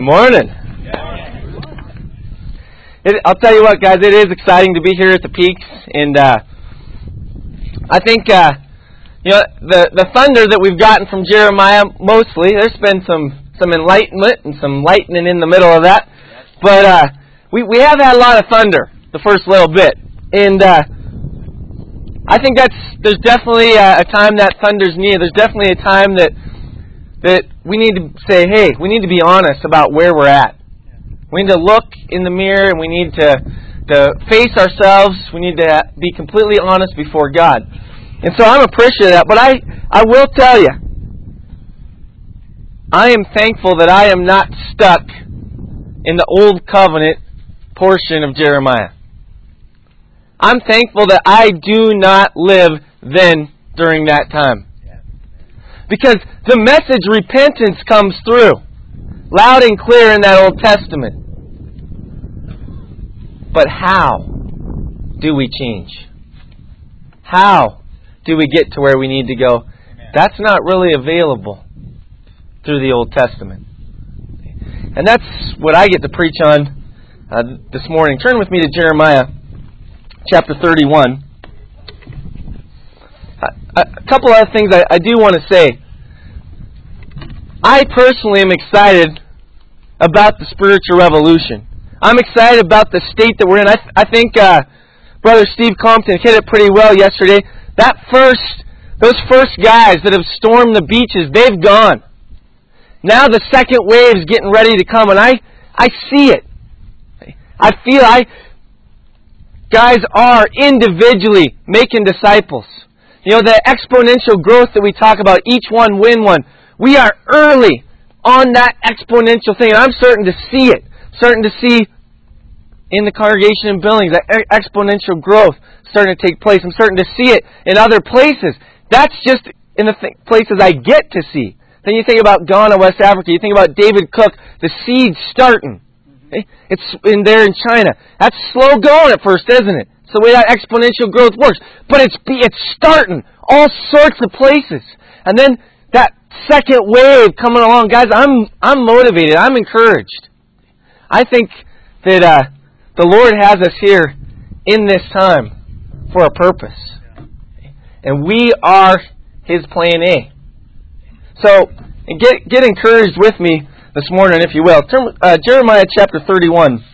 Good morning. I'll tell you what, guys, it is exciting to be here at the Peaks, and I think the thunder that we've gotten from Jeremiah, mostly, there's been some enlightenment and some lightning in the middle of that, but we have had a lot of thunder the first little bit, and I think there's definitely a time that thunder's needed. There's definitely a time that we need to say, hey, we need to be honest about where we're at. We need to look in the mirror, and we need to face ourselves. We need to be completely honest before God. And so I'm appreciative of that. But I will tell you, I am thankful that I am not stuck in the Old Covenant portion of Jeremiah. I'm thankful that I do not live then during that time. Because the message repentance comes through loud and clear in that Old Testament. But how do we change? How do we get to where we need to go? That's not really available through the Old Testament. And that's what I get to preach on this morning. Turn with me to Jeremiah chapter 31. A couple other things I do want to say. I personally am excited about the spiritual revolution. I'm excited about the state that we're in. I think Brother Steve Compton hit it pretty well yesterday. Those first guys that have stormed the beaches, they've gone. Now the second wave is getting ready to come, and I see it. I feel guys are individually making disciples. You know, the exponential growth that we talk about, each one win one. We are early on that exponential thing, and I'm starting to see it. Starting to see in the congregation in Billings that exponential growth starting to take place. I'm starting to see it in other places. That's just in the places I get to see. Then you think about Ghana, West Africa. You think about David Cook, the seeds starting. It's in there in China. That's slow going at first, isn't it? It's the way that exponential growth works. But it's starting all sorts of places. And then that second wave coming along. Guys, I'm motivated. I'm encouraged. I think that the Lord has us here in this time for a purpose. And we are His plan A. So, get encouraged with me this morning, if you will. Turn, Jeremiah chapter 31,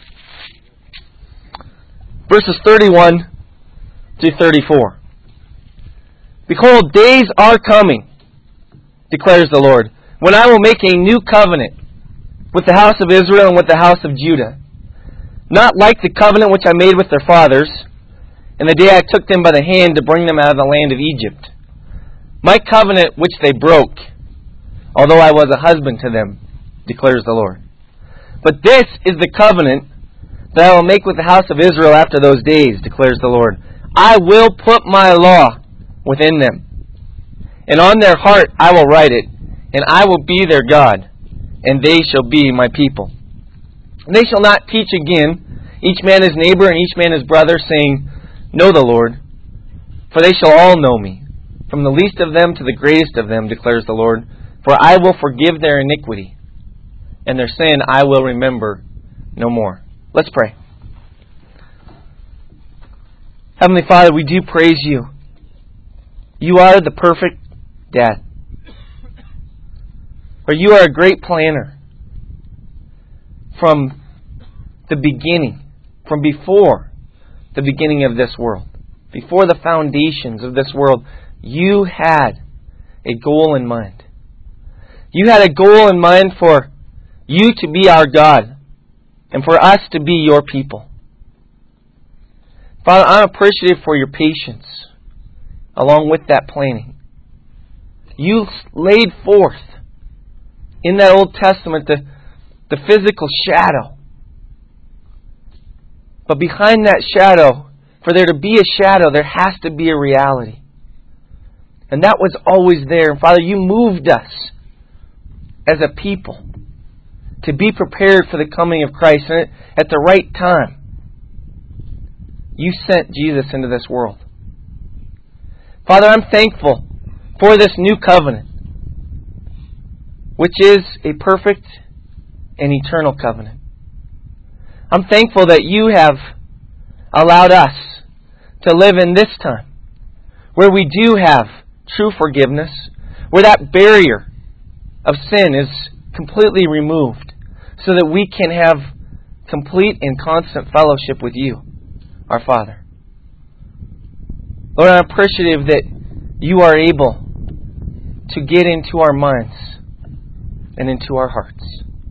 verses 31 to 34. Behold, days are coming, declares the Lord, when I will make a new covenant with the house of Israel and with the house of Judah, not like the covenant which I made with their fathers in the day I took them by the hand to bring them out of the land of Egypt. My covenant which they broke, although I was a husband to them, declares the Lord. But this is the covenant that I will make with the house of Israel after those days, declares the Lord. I will put my law within them, and on their heart I will write it, and I will be their God, and they shall be my people. And they shall not teach again, each man his neighbor and each man his brother, saying, Know the Lord, for they shall all know me, from the least of them to the greatest of them, declares the Lord. For I will forgive their iniquity, and their sin I will remember no more. Let's pray. Heavenly Father, we do praise You. You are the perfect Dad. For You are a great planner. From the beginning, from before the beginning of this world, before the foundations of this world, You had a goal in mind. You had a goal in mind for You to be our God and for us to be Your people. Father, I'm appreciative for Your patience along with that planning. You laid forth in that Old Testament the physical shadow. But behind that shadow, for there to be a shadow, there has to be a reality. And that was always there. And Father, You moved us as a people to be prepared for the coming of Christ. And at the right time, You sent Jesus into this world. Father, I'm thankful for this new covenant, which is a perfect an eternal covenant. I'm thankful that you have allowed us to live in this time where we do have true forgiveness, where that barrier of sin is completely removed so that we can have complete and constant fellowship with you, our Father. Lord, I'm appreciative that you are able to get into our minds and into our hearts.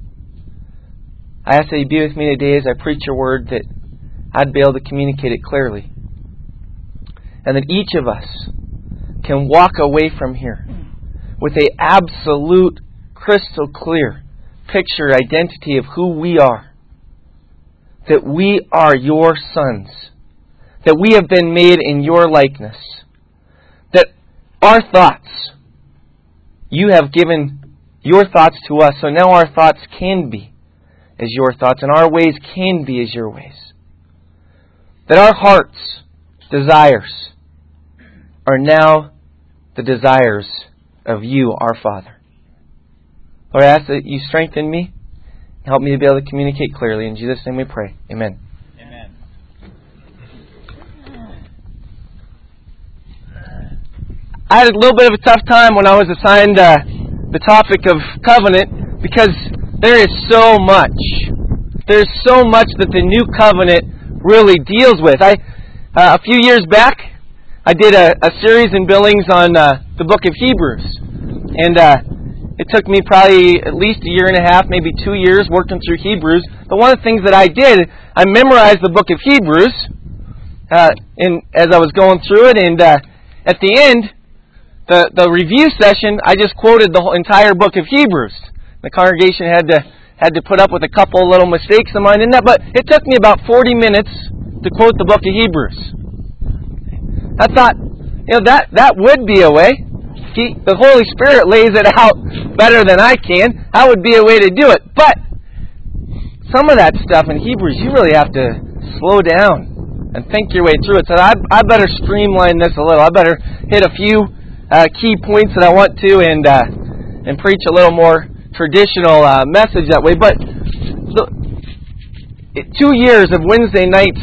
I ask that you be with me today as I preach your word, that I'd be able to communicate it clearly, and that each of us can walk away from here with an absolute, crystal clear picture, identity of who we are. That we are your sons. That we have been made in your likeness. That our thoughts, you have given your thoughts to us, so now our thoughts can be as your thoughts, and our ways can be as your ways. That our hearts' desires are now the desires of you, our Father. Lord, I ask that you strengthen me and help me to be able to communicate clearly. In Jesus' name we pray. Amen. Amen. I had a little bit of a tough time when I was assigned the topic of covenant, because there is so much. There's so much that the new covenant really deals with. A few years back, I did a series in Billings on the book of Hebrews. And it took me probably at least a year and a half, maybe 2 years working through Hebrews. But one of the things that I did, I memorized the book of Hebrews as I was going through it. And at the end, the review session, I just quoted the whole entire book of Hebrews. The congregation had to put up with a couple little mistakes of mine in that, but it took me about 40 minutes to quote the book of Hebrews. I thought, that would be a way. The Holy Spirit lays it out better than I can. That would be a way to do it. But some of that stuff in Hebrews, you really have to slow down and think your way through it. So I better streamline this a little. I better hit a few key points that I want to and preach a little more traditional message that way. But 2 years of Wednesday nights,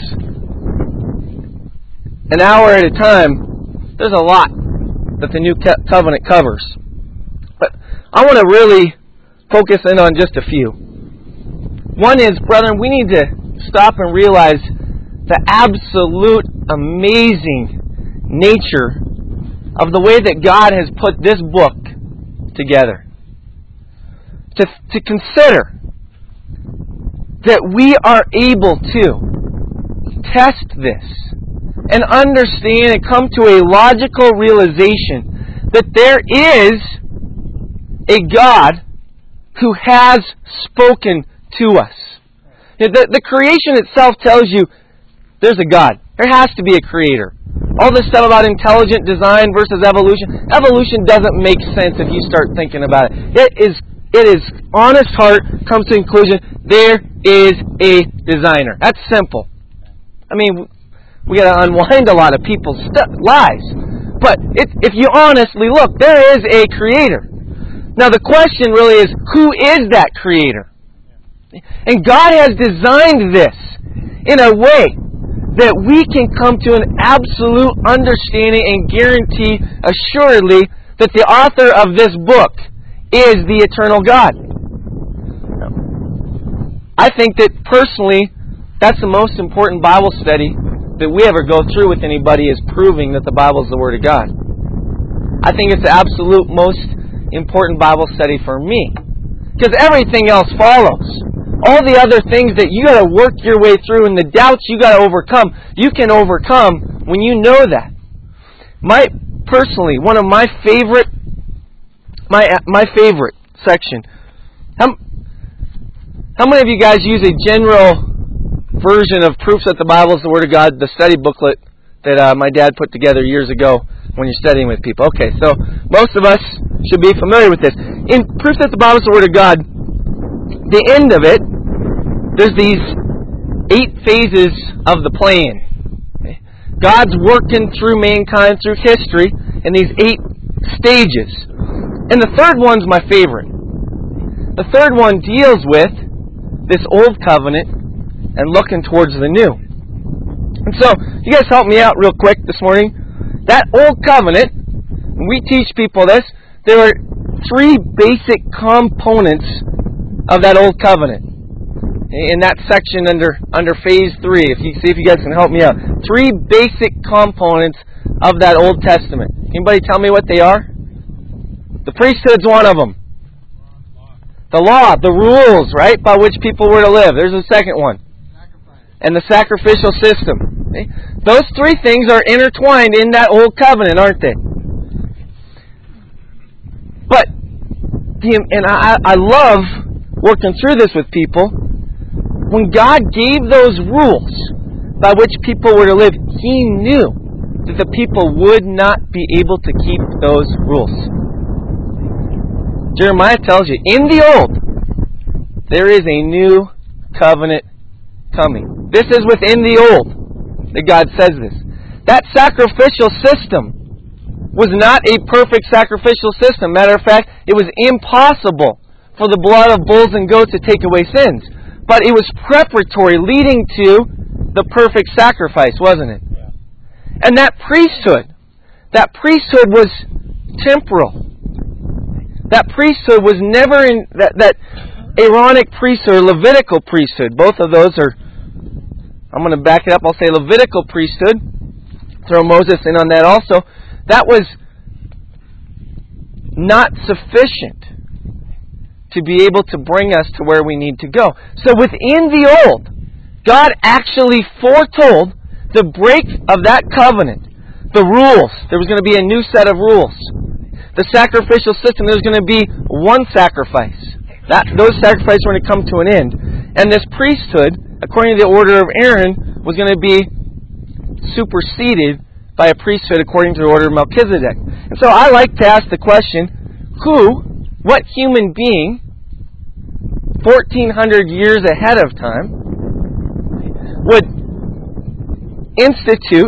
an hour at a time, there's a lot that the new covenant covers. But I want to really focus in on just a few. One is, brethren, we need to stop and realize the absolute amazing nature of the way that God has put this book together. To consider that we are able to test this and understand and come to a logical realization that there is a God who has spoken to us. The creation itself tells you there's a God. There has to be a creator. All this stuff about intelligent design versus evolution. Evolution doesn't make sense if you start thinking about it. It is honest heart comes to the conclusion there is a designer. That's simple. I mean, we got to unwind a lot of people's lies. But if you honestly look, there is a creator. Now the question really is, who is that creator? And God has designed this in a way that we can come to an absolute understanding and guarantee assuredly that the author of this book is the eternal God. I think that personally, that's the most important Bible study that we ever go through with anybody, is proving that the Bible is the Word of God. I think it's the absolute most important Bible study for me. Because everything else follows. All the other things that you got to work your way through and the doubts you got to overcome, you can overcome when you know that. Personally, one of my favorite section. How many of you guys use a general version of Proofs that the Bible is the Word of God, the study booklet that my dad put together years ago when you're studying with people? Okay, so most of us should be familiar with this. In Proofs that the Bible is the Word of God, the end of it, there's these 8 phases of the plan. Okay? God's working through mankind, through history, in these 8 stages. And the third one's my favorite. The third one deals with this old covenant and looking towards the new. And so, you guys help me out real quick this morning. That old covenant, when we teach people this, there are three basic components of that old covenant. In that section under phase 3, if you guys can help me out. Three basic components of that Old Testament. Anybody tell me what they are? The priesthood's one of them. The law, the rules, right, by which people were to live. There's the second one. And the sacrificial system. Okay? Those three things are intertwined in that old covenant, aren't they? But, and I love working through this with people. When God gave those rules by which people were to live, He knew that the people would not be able to keep those rules. Jeremiah tells you, in the old, there is a new covenant coming. This is within the old that God says this. That sacrificial system was not a perfect sacrificial system. Matter of fact, it was impossible for the blood of bulls and goats to take away sins. But it was preparatory, leading to the perfect sacrifice, wasn't it? Yeah. And that priesthood was temporal. That priesthood was never in that Aaronic priesthood, Levitical priesthood. Both of those are, I'm going to back it up, I'll say Levitical priesthood. Throw Moses in on that also. That was not sufficient to be able to bring us to where we need to go. So within the old, God actually foretold the break of that covenant. The rules. There was going to be a new set of rules. The sacrificial system, there was going to be one sacrifice. Those sacrifices were going to come to an end. And this priesthood, according to the order of Aaron, was going to be superseded by a priesthood according to the order of Melchizedek. And so I like to ask the question, what human being, 1,400 years ahead of time, would institute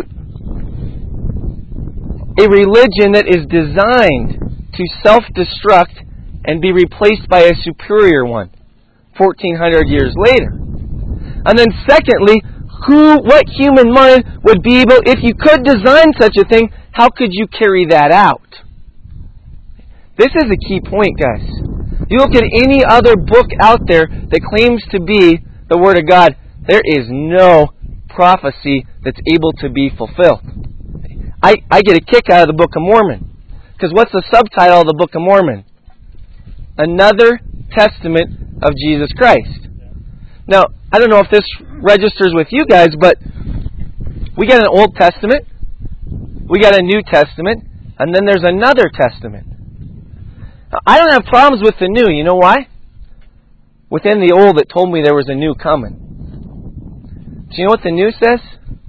a religion that is designed to self-destruct and be replaced by a superior one 1,400 years later? And then secondly, what human mind would be able, if you could design such a thing, how could you carry that out? This is a key point, guys. You look at any other book out there that claims to be the Word of God, there is no prophecy that's able to be fulfilled. I get a kick out of the Book of Mormon. Because what's the subtitle of the Book of Mormon? Another Testament of Jesus Christ. Now, I don't know if this registers with you guys, but we got an Old Testament, we got a New Testament, and then there's another Testament. Now, I don't have problems with the New. You know why? Within the Old, it told me there was a new coming. Do you know what the New says?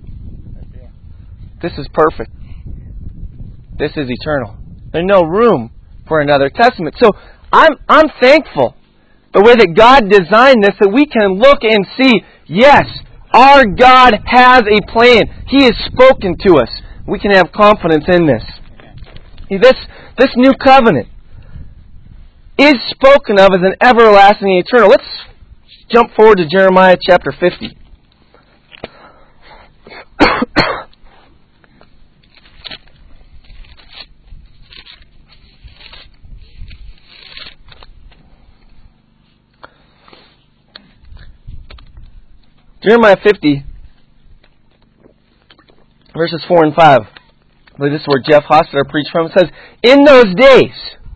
This is perfect. This is eternal. There's no room for another testament. So I'm thankful the way that God designed this, that we can look and see, yes, our God has a plan. He has spoken to us. We can have confidence in this. This new covenant is spoken of as an everlasting and eternal. Let's jump forward to Jeremiah chapter 50. Jeremiah 50, verses 4 and 5. I believe this is where Jeff Hofstadter preached from. It says, in those days,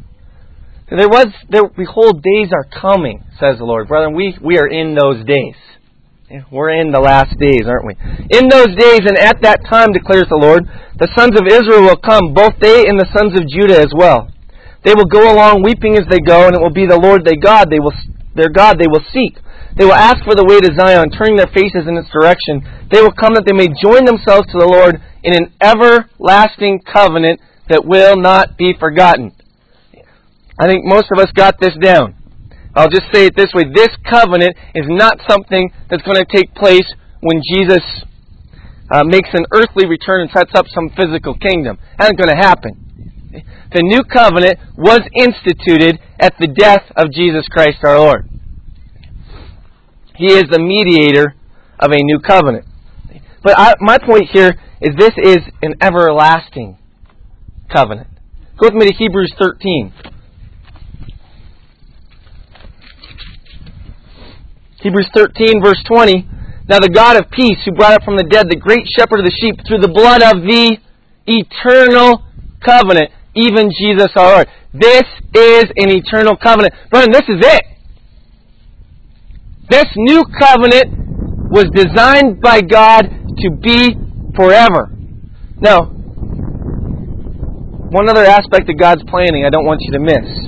behold, days are coming, says the Lord. Brethren, we are in those days. We're in the last days, aren't we? In those days and at that time, declares the Lord, the sons of Israel will come, both they and the sons of Judah as well. They will go along weeping as they go, and it will be the Lord their God they will seek. They will ask for the way to Zion, turning their faces in its direction. They will come that they may join themselves to the Lord in an everlasting covenant that will not be forgotten. I think most of us got this down. I'll just say it this way. This covenant is not something that's going to take place when Jesus makes an earthly return and sets up some physical kingdom. That ain't going to happen. The new covenant was instituted at the death of Jesus Christ our Lord. He is the mediator of a new covenant. But my point here is this is an everlasting covenant. Go with me to Hebrews 13. Hebrews 13, verse 20. Now the God of peace, who brought up from the dead the great shepherd of the sheep through the blood of the eternal covenant, even Jesus our Lord. This is an eternal covenant. Brethren, this is it. This new covenant was designed by God to be forever. Now, one other aspect of God's planning I don't want you to miss.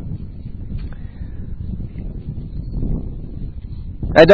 I'm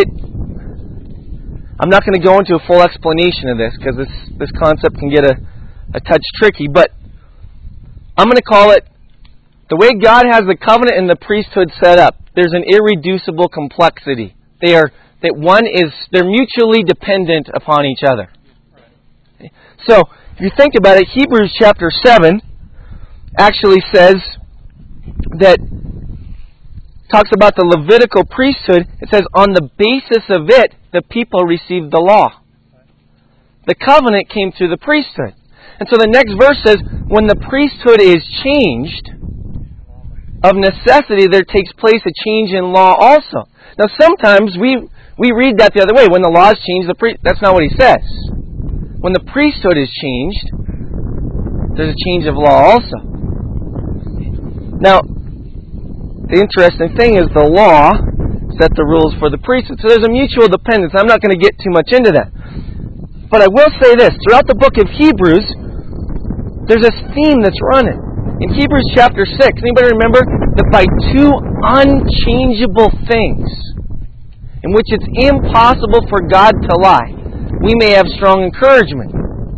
not going to go into a full explanation of this because this concept can get a touch tricky, but I'm going to call it the way God has the covenant and the priesthood set up. There's an irreducible complexity. They're mutually dependent upon each other. So, if you think about it, Hebrews chapter 7 actually says that talks about the Levitical priesthood. It says, on the basis of it, the people received the law. The covenant came through the priesthood. And so the next verse says, when the priesthood is changed, of necessity there takes place a change in law also. Now sometimes we read that the other way. When the law is changed, that's not what he says. When the priesthood is changed, there's a change of law also. Now, the interesting thing is the law set the rules for the priesthood. So there's a mutual dependence. I'm not going to get too much into that. But I will say this. Throughout the book of Hebrews, there's this theme that's running. In Hebrews chapter 6, anybody remember that by two unchangeable things, in which it's impossible for God to lie, we may have strong encouragement.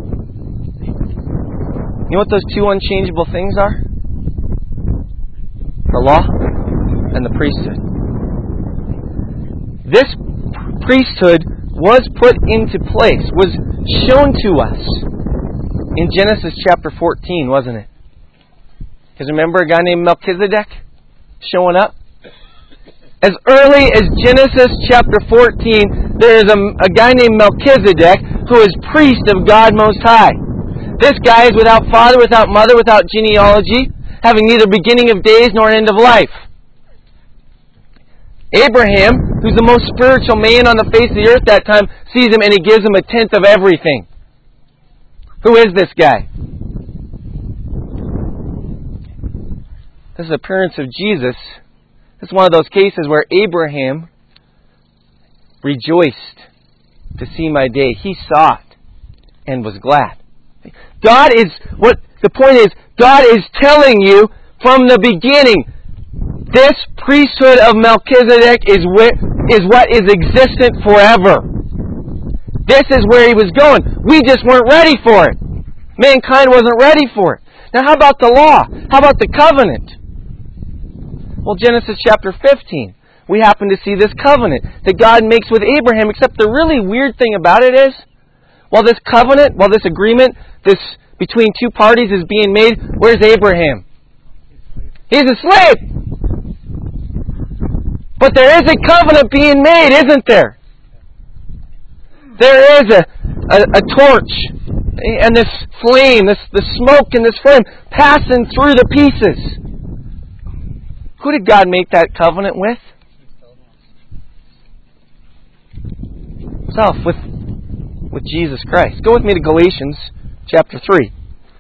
You know what those two unchangeable things are? The law and the priesthood. This priesthood was put into place, was shown to us in Genesis chapter 14, wasn't it? Because remember a guy named Melchizedek showing up? As early as Genesis chapter 14, there is a guy named Melchizedek who is priest of God Most High. This guy is without father, without mother, without genealogy, having neither beginning of days nor end of life. Abraham, who's the most spiritual man on the face of the earth that time, sees him and he gives him a tenth of everything. Who is this guy? This is the appearance of Jesus. This is one of those cases where Abraham rejoiced to see my day. He saw it and was glad. The point is, God is telling you from the beginning, this priesthood of Melchizedek is what is existent forever. This is where he was going. We just weren't ready for it. Mankind wasn't ready for it. Now how about the law? How about the covenant? Well, Genesis chapter 15. We happen to see this covenant that God makes with Abraham, except the really weird thing about it is, while this covenant, while this agreement, this between two parties is being made, where's Abraham? He's a slave. But there is a covenant being made, isn't there? There is a torch and this flame, the smoke and this flame passing through the pieces. Who did God make that covenant with? Himself, with Jesus Christ. Go with me to Galatians chapter 3.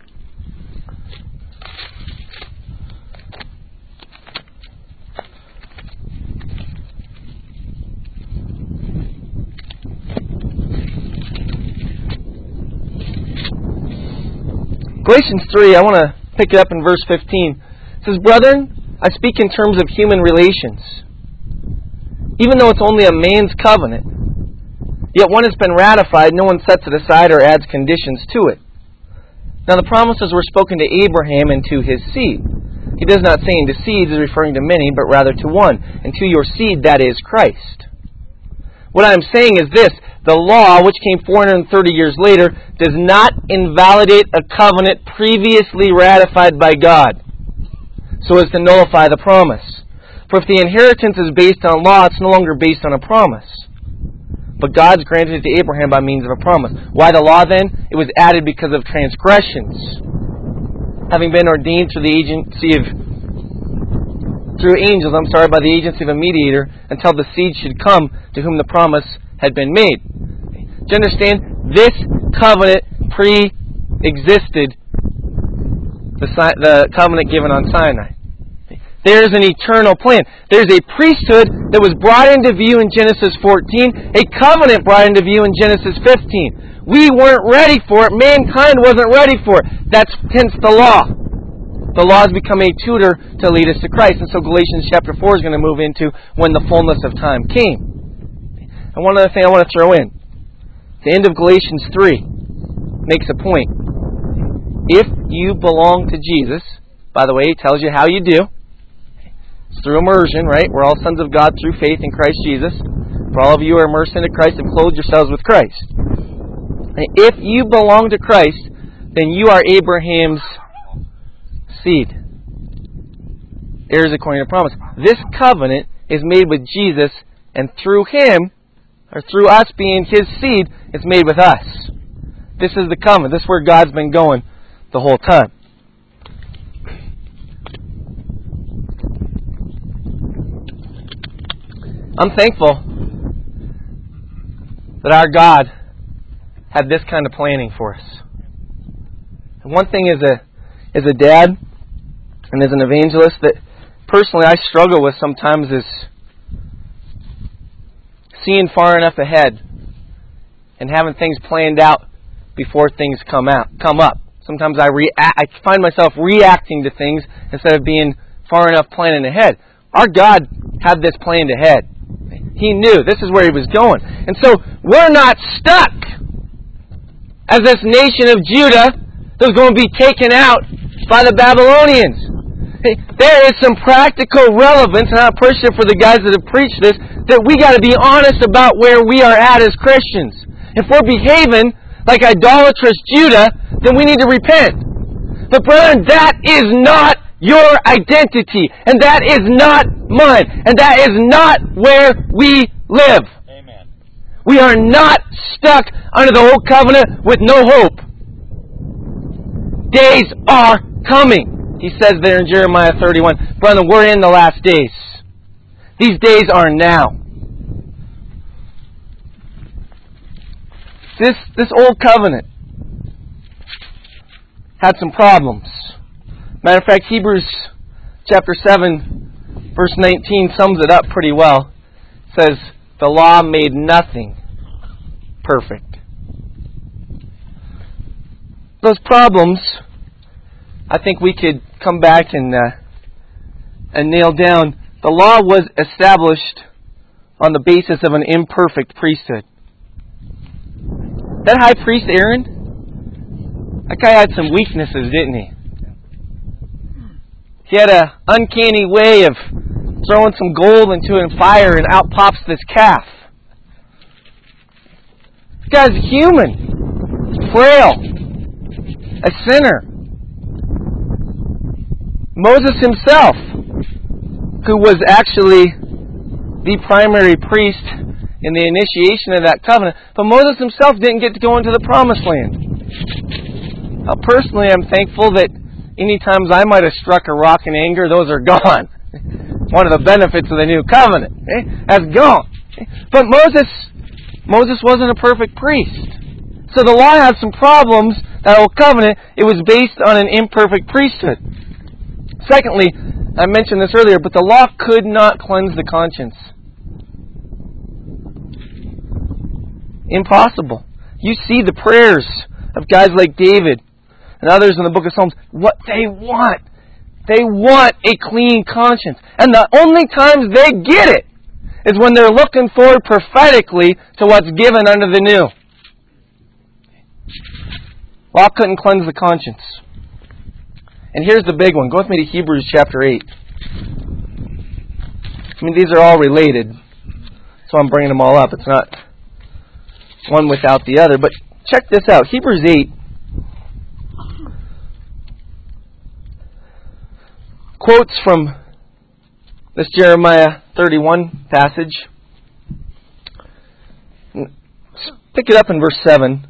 Galatians 3, I want to pick it up in verse 15. It says, "Brethren, I speak in terms of human relations. Even though it's only a man's covenant, yet when it's been ratified, no one sets it aside or adds conditions to it. Now the promises were spoken to Abraham and to his seed. He does not say into seeds, is referring to many, but rather to one, and to your seed, that is Christ. What I'm saying is this, the law, which came 430 years later, does not invalidate a covenant previously ratified by God, so as to nullify the promise. For if the inheritance is based on law, it's no longer based on a promise. But God's granted it to Abraham by means of a promise. Why the law then? It was added because of transgressions. Having been ordained through angels, by the agency of a mediator, until the seed should come to whom the promise had been made. Do you understand? This covenant pre-existed the covenant given on Sinai. There's an eternal plan. There's a priesthood that was brought into view in Genesis 14, a covenant brought into view in Genesis 15. We weren't ready for it. Mankind wasn't ready for it. That's hence the law. The law has become a tutor to lead us to Christ. And so Galatians chapter 4 is going to move into when the fullness of time came. And one other thing I want to throw in. The end of Galatians 3 makes a point. If you belong to Jesus, by the way, it tells you how you do. It's through immersion, right? We're all sons of God through faith in Christ Jesus. For all of you who are immersed into Christ and clothed yourselves with Christ. And if you belong to Christ, then you are Abraham's seed. Heirs according to promise. This covenant is made with Jesus, and through Him, or through us being His seed, it's made with us. This is the covenant. This is where God's been going the whole time. I'm thankful that our God had this kind of planning for us. And one thing as a dad and as an evangelist that personally I struggle with sometimes is seeing far enough ahead and having things planned out before things come up. Sometimes I find myself reacting to things instead of being far enough planning ahead. Our God had this planned ahead. He knew this is where He was going. And so we're not stuck as this nation of Judah that was going to be taken out by the Babylonians. There is some practical relevance, and I'm appreciative for the guys that have preached this, that we got to be honest about where we are at as Christians. If we're behaving like idolatrous Judah, then we need to repent. But brethren, that is not your identity, and that is not mine, and that is not where we live. Amen. We are not stuck under the old covenant with no hope. Days are coming, He says there in Jeremiah 31. Brother, we're in the last days. These days are now. This old covenant had some problems. Matter of fact, Hebrews chapter 7, verse 19 sums it up pretty well. It says, the law made nothing perfect. Those problems, I think we could come back and nail down. The law was established on the basis of an imperfect priesthood. That high priest, Aaron, that guy had some weaknesses, didn't he? He had an uncanny way of throwing some gold into a fire and out pops this calf. This guy's human, frail, a sinner. Moses himself, who was actually the primary priest in the initiation of that covenant, but Moses himself didn't get to go into the promised land. Now, personally, I'm thankful that any times I might have struck a rock in anger, those are gone. One of the benefits of the new covenant. That's gone. But Moses wasn't a perfect priest. So the law had some problems, that old covenant. It was based on an imperfect priesthood. Secondly, I mentioned this earlier, but the law could not cleanse the conscience. Impossible. You see the prayers of guys like David and others in the book of Psalms, what they want. They want a clean conscience. And the only times they get it is when they're looking forward prophetically to what's given under the new. Law couldn't cleanse the conscience. And here's the big one. Go with me to Hebrews chapter 8. I mean, these are all related, so I'm bringing them all up. It's not one without the other. But check this out. Hebrews 8 quotes from this Jeremiah 31 passage. Pick it up in verse 7.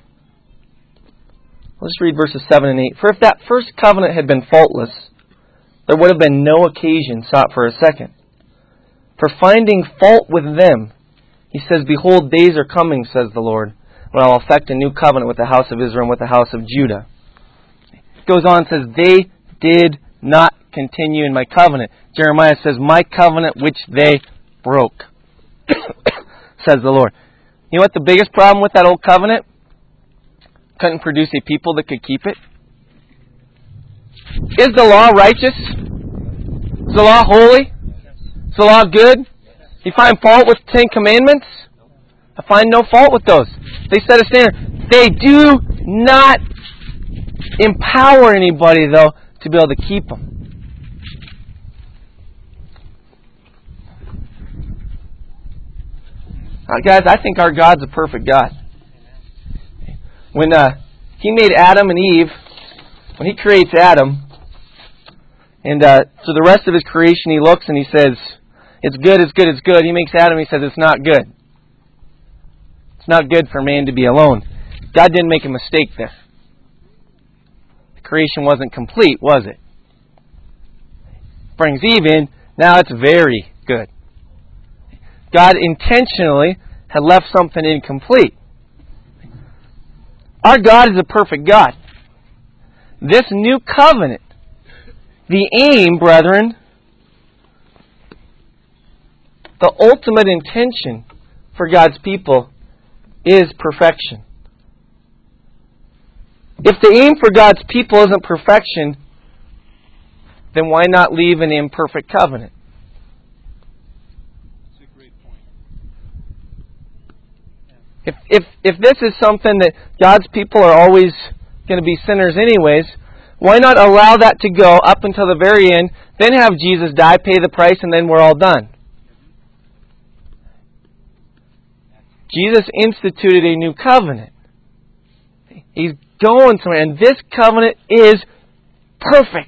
Let's read verses 7 and 8. For if that first covenant had been faultless, there would have been no occasion sought for a second. For finding fault with them, he says, Behold, days are coming, says the Lord, when I will effect a new covenant with the house of Israel and with the house of Judah. It goes on and says, They did not continue in my covenant. Jeremiah says, My covenant which they broke, says the Lord. You know what the biggest problem with that old covenant? Couldn't produce a people that could keep it. Is the law righteous? Is the law holy? Is the law good? You find fault with the 10 Commandments? I find no fault with those. They set a standard. They do not empower anybody, though, to be able to keep them. Guys, I think our God's a perfect God. When He made Adam and Eve, when He creates Adam, and for the rest of His creation He looks and He says, it's good, it's good, it's good. He makes Adam, He says, it's not good. It's not good for man to be alone. God didn't make a mistake there. The creation wasn't complete, was it? Brings Eve in, now it's very good. God intentionally had left something incomplete. Our God is a perfect God. This new covenant, the aim, brethren, the ultimate intention for God's people is perfection. If the aim for God's people isn't perfection, then why not leave an imperfect covenant? That's a great point. If this is something that God's people are always going to be sinners anyways, why not allow that to go up until the very end, then have Jesus die, pay the price, and then we're all done? Jesus instituted a new covenant. He's going somewhere, and this covenant is perfect.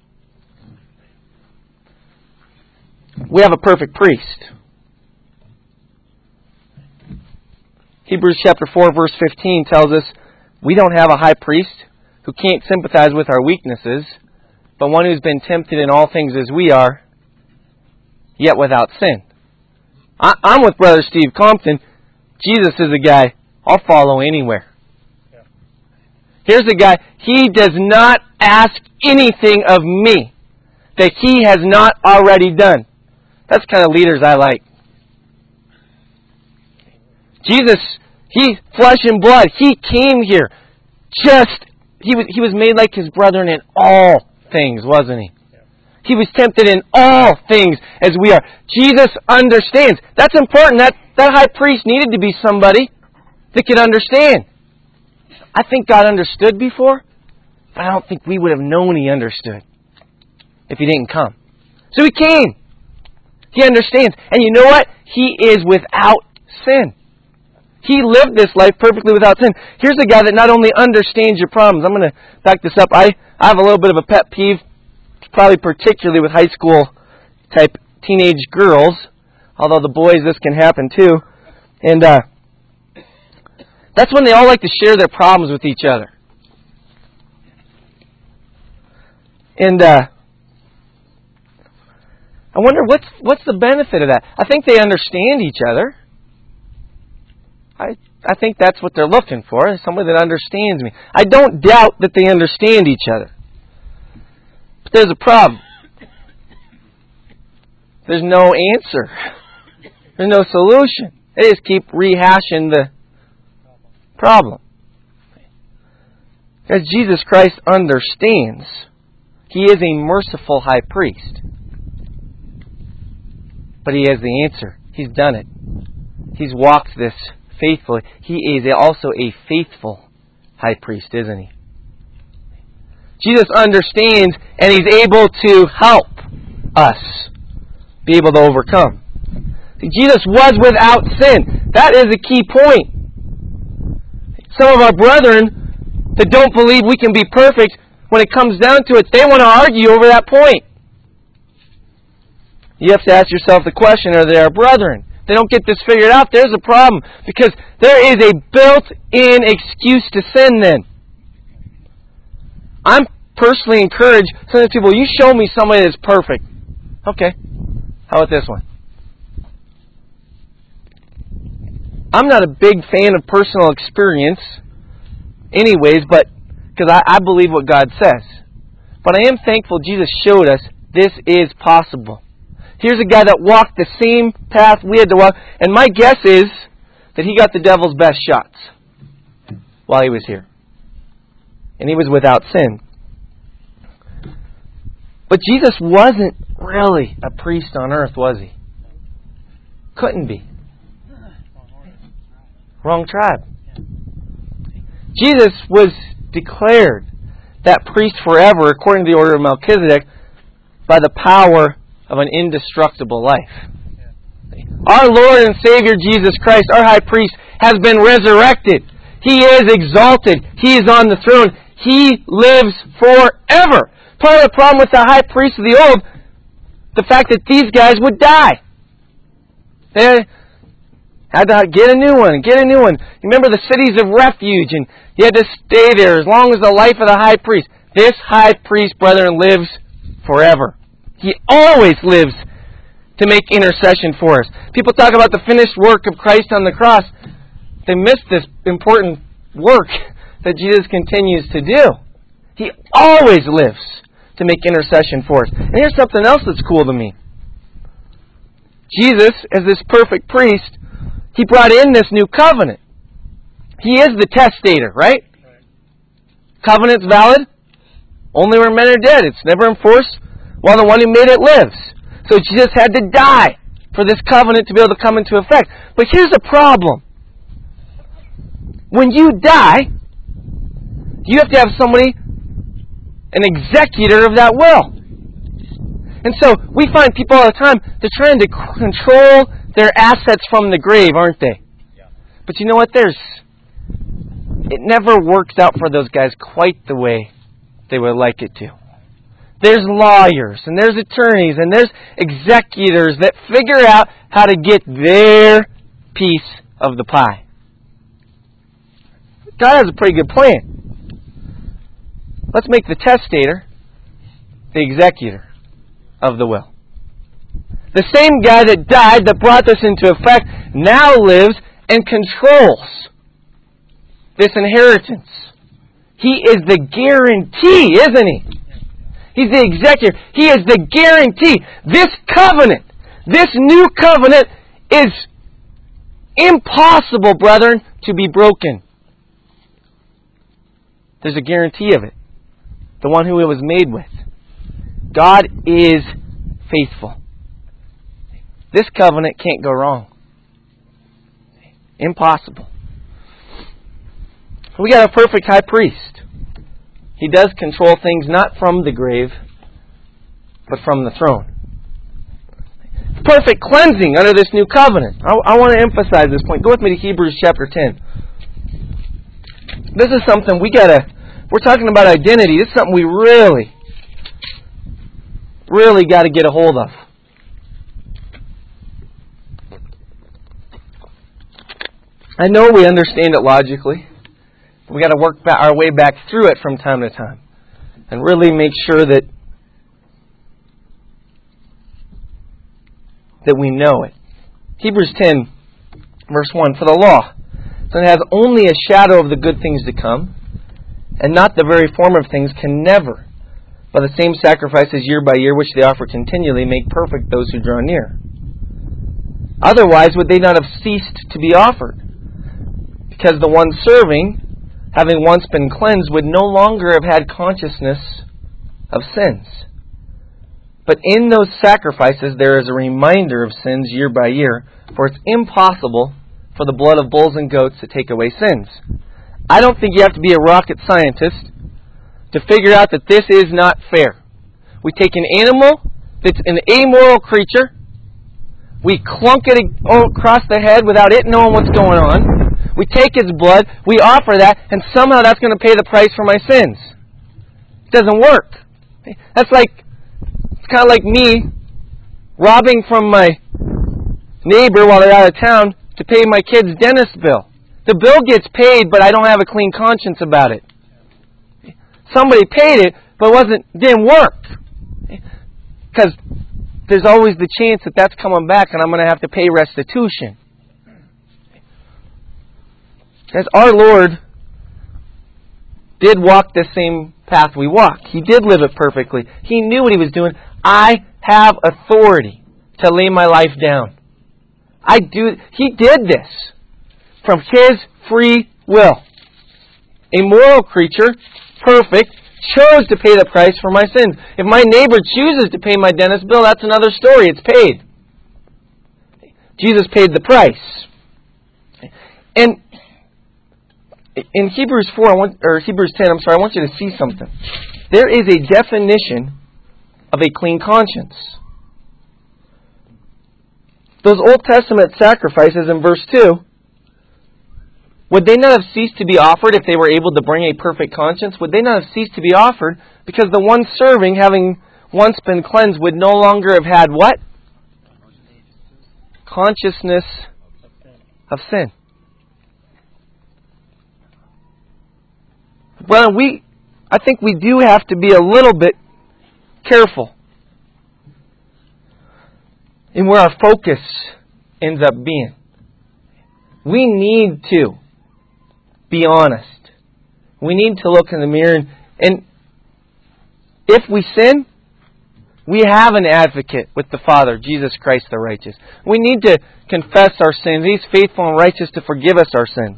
We have a perfect priest. Hebrews chapter 4 verse 15 tells us we don't have a high priest who can't sympathize with our weaknesses, but one who's been tempted in all things as we are, yet without sin. I'm with Brother Steve Compton. Jesus is a guy I'll follow anywhere. Here's a guy, He does not ask anything of me that He has not already done. That's the kind of leaders I like. Jesus, He, flesh and blood, He came here. He was made like His brethren in all things, wasn't He? He was tempted in all things as we are. Jesus understands. That's important. That high priest needed to be somebody that could understand. I think God understood before, but I don't think we would have known He understood if He didn't come. So He came. He understands. And you know what? He is without sin. He lived this life perfectly without sin. Here's a guy that not only understands your problems. I'm going to back this up. I have a little bit of a pet peeve, probably particularly with high school type teenage girls, although the boys this can happen too. And that's when they all like to share their problems with each other. And I wonder what's the benefit of that? I think they understand each other. I think that's what they're looking for, somebody that understands me. I don't doubt that they understand each other. But there's a problem. There's no answer. There's no solution. They just keep rehashing the problem. As Jesus Christ understands, He is a merciful high priest. But He has the answer. He's done it. He's walked this faithfully. He is also a faithful high priest, isn't He? Jesus understands, and He's able to help us be able to overcome. See, Jesus was without sin. That is a key point. Some of our brethren that don't believe we can be perfect, when it comes down to it, they want to argue over that point. You have to ask yourself the question, are they our brethren? If they don't get this figured out, there's a problem. Because there is a built-in excuse to sin then. I'm personally encouraged some of the people, you show me somebody that's perfect. Okay. How about this one? I'm not a big fan of personal experience anyways, but because I believe what God says. But I am thankful Jesus showed us this is possible. Here's a guy that walked the same path we had to walk, and my guess is that he got the devil's best shots while he was here. And he was without sin. But Jesus wasn't really a priest on earth, was he? Couldn't be. Wrong tribe. Jesus was declared that priest forever, according to the order of Melchizedek, by the power of an indestructible life. Our Lord and Savior Jesus Christ, our high priest, has been resurrected. He is exalted. He is on the throne. He lives forever. Part of the problem with the high priests of the old, the fact that these guys would die. They had to get a new one. You remember the cities of refuge, and you had to stay there as long as the life of the high priest. This high priest, brethren, lives forever. He always lives to make intercession for us. People talk about the finished work of Christ on the cross. They miss this important work that Jesus continues to do. He always lives to make intercession for us. And here's something else that's cool to me. Jesus, as this perfect priest, He brought in this new covenant. He is the testator, right? Covenant's valid only when men are dead. It's never enforced while the one who made it lives. So Jesus had to die for this covenant to be able to come into effect. But here's the problem. When you die, you have to have somebody, an executor of that will. And so we find people all the time, they're trying to control their assets from the grave, aren't they? Yeah. But you know what? It never works out for those guys quite the way they would like it to. There's lawyers, and there's attorneys, and there's executors that figure out how to get their piece of the pie. God has a pretty good plan. Let's make the testator the executor of the will. The same guy that died, that brought this into effect, now lives and controls this inheritance. He is the guarantee, isn't he? He's the executor. He is the guarantee. This covenant, this new covenant is impossible, brethren, to be broken. There's a guarantee of it. The one who it was made with. God is faithful. This covenant can't go wrong. Impossible. We got a perfect high priest. He does control things not from the grave, but from the throne. Perfect cleansing under this new covenant. I want to emphasize this point. Go with me to Hebrews chapter 10. This is something we're talking about identity. This is something we really got to get a hold of. I know we understand it logically. We got to work our way back through it from time to time and really make sure that we know it. Hebrews 10, verse 1, for the law, so it has only a shadow of the good things to come, and not the very form of things, can never, by the same sacrifices year by year which they offer continually, make perfect those who draw near. Otherwise would they not have ceased to be offered, because the one serving, having once been cleansed, would no longer have had consciousness of sins. But in those sacrifices there is a reminder of sins year by year, for it's impossible for the blood of bulls and goats to take away sins. I don't think you have to be a rocket scientist to figure out that this is not fair. We take an animal that's an amoral creature, we clunk it across the head without it knowing what's going on. We take its blood, we offer that, and somehow that's going to pay the price for my sins. It doesn't work. It's kind of like me robbing from my neighbor while they're out of town to pay my kid's dentist bill. The bill gets paid, but I don't have a clean conscience about it. Somebody paid it, but didn't work. Because there's always the chance that that's coming back and I'm going to have to pay restitution. As our Lord did walk the same path we walk. He did live it perfectly. He knew what He was doing. I have authority to lay my life down. He did this from His free will. A moral creature, perfect, chose to pay the price for my sins. If my neighbor chooses to pay my dentist bill, that's another story. It's paid. Jesus paid the price. And in Hebrews 10, I want you to see something. There is a definition of a clean conscience. Those Old Testament sacrifices in verse 2, would they not have ceased to be offered if they were able to bring a perfect conscience? Would they not have ceased to be offered because the one serving, having once been cleansed, would no longer have had what? Consciousness of sin. Well, I think we do have to be a little bit careful in where our focus ends up being. We need to be honest. We need to look in the mirror and if we sin, we have an advocate with the Father, Jesus Christ the righteous. We need to confess our sins. He's faithful and righteous to forgive us our sins.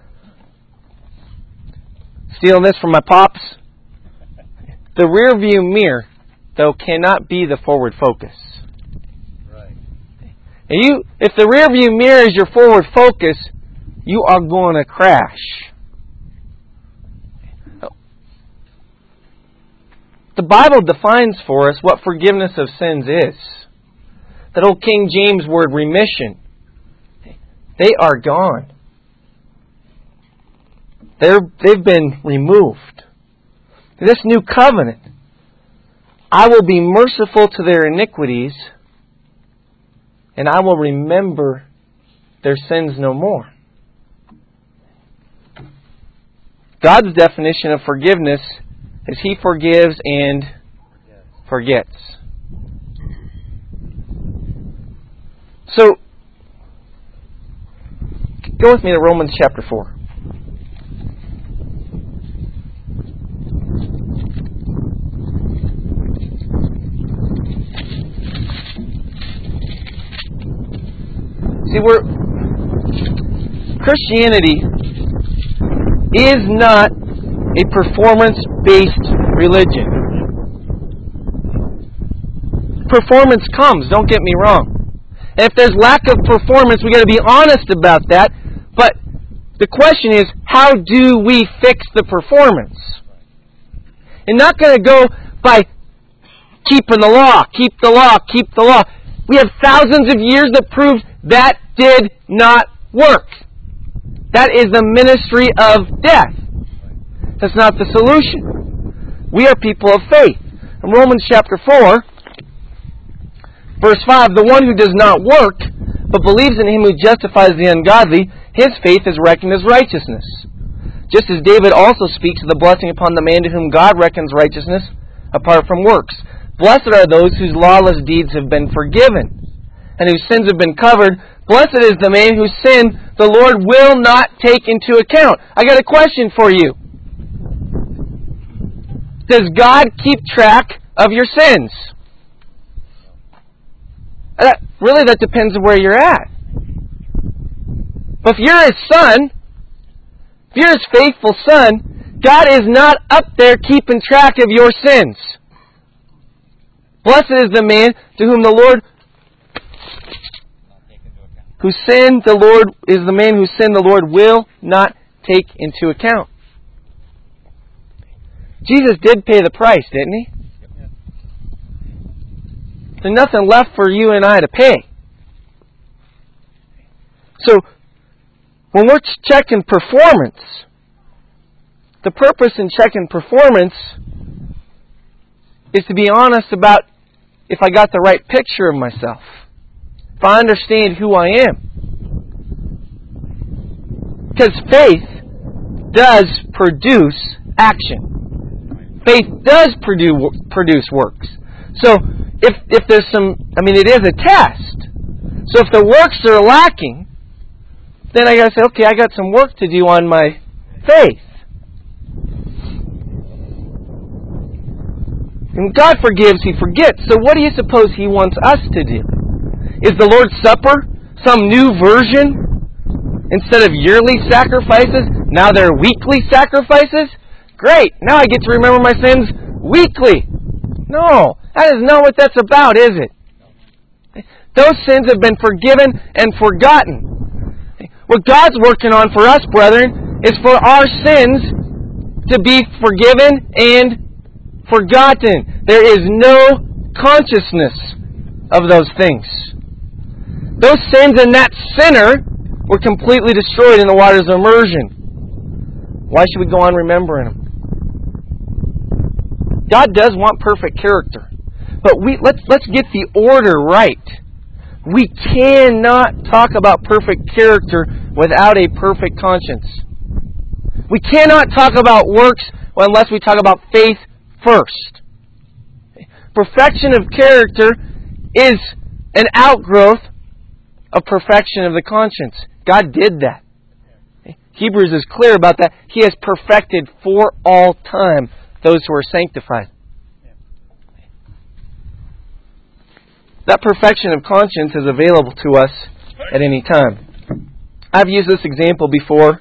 Stealing this from my pops. The rear view mirror, though, cannot be the forward focus. Right. And if the rear view mirror is your forward focus, you are going to crash. The Bible defines for us what forgiveness of sins is. That old King James word, remission. They are gone. They've been removed. This new covenant, I will be merciful to their iniquities, and I will remember their sins no more. God's definition of forgiveness is He forgives and forgets. So, go with me to Romans chapter 4. See, Christianity is not a performance-based religion. Performance comes, don't get me wrong. And if there's lack of performance, we've got to be honest about that. But the question is, how do we fix the performance? And not going to go by keeping the law, keep the law, keep the law. We have thousands of years that prove that did not work. That is the ministry of death. That's not the solution. We are people of faith. In Romans chapter 4, verse 5, the one who does not work, but believes in Him who justifies the ungodly, his faith is reckoned as righteousness. Just as David also speaks of the blessing upon the man to whom God reckons righteousness apart from works. Blessed are those whose lawless deeds have been forgiven, and whose sins have been covered. Blessed is the man whose sin the Lord will not take into account. I got a question for you. Does God keep track of your sins? Really, that depends on where you're at. But if you're His son, if you're His faithful son, God is not up there keeping track of your sins. Blessed is the man to whom the Lord whose sin the Lord is the man whose sin the Lord will not take into account. Jesus did pay the price, didn't He? There's nothing left for you and I to pay. So, when we're checking performance, the purpose in checking performance is to be honest about if I got the right picture of myself. If I understand who I am. Because faith does produce action. Faith does produce works. So, if there's it is a test. So if the works are lacking, then I got to say, okay, I got some work to do on my faith. When God forgives, He forgets. So what do you suppose He wants us to do? Is the Lord's Supper some new version? Instead of yearly sacrifices, now they're weekly sacrifices? Great! Now I get to remember my sins weekly. No, that is not what that's about, is it? Those sins have been forgiven and forgotten. What God's working on for us, brethren, is for our sins to be forgiven and forgotten. There is no consciousness of those things. Those sins and that sinner were completely destroyed in the waters of immersion. Why should we go on remembering them? God does want perfect character. But let's get the order right. We cannot talk about perfect character without a perfect conscience. We cannot talk about works unless we talk about faith first. Perfection of character is an outgrowth of perfection of the conscience. God did that. Hebrews is clear about that. He has perfected for all time those who are sanctified. That perfection of conscience is available to us at any time. I've used this example before.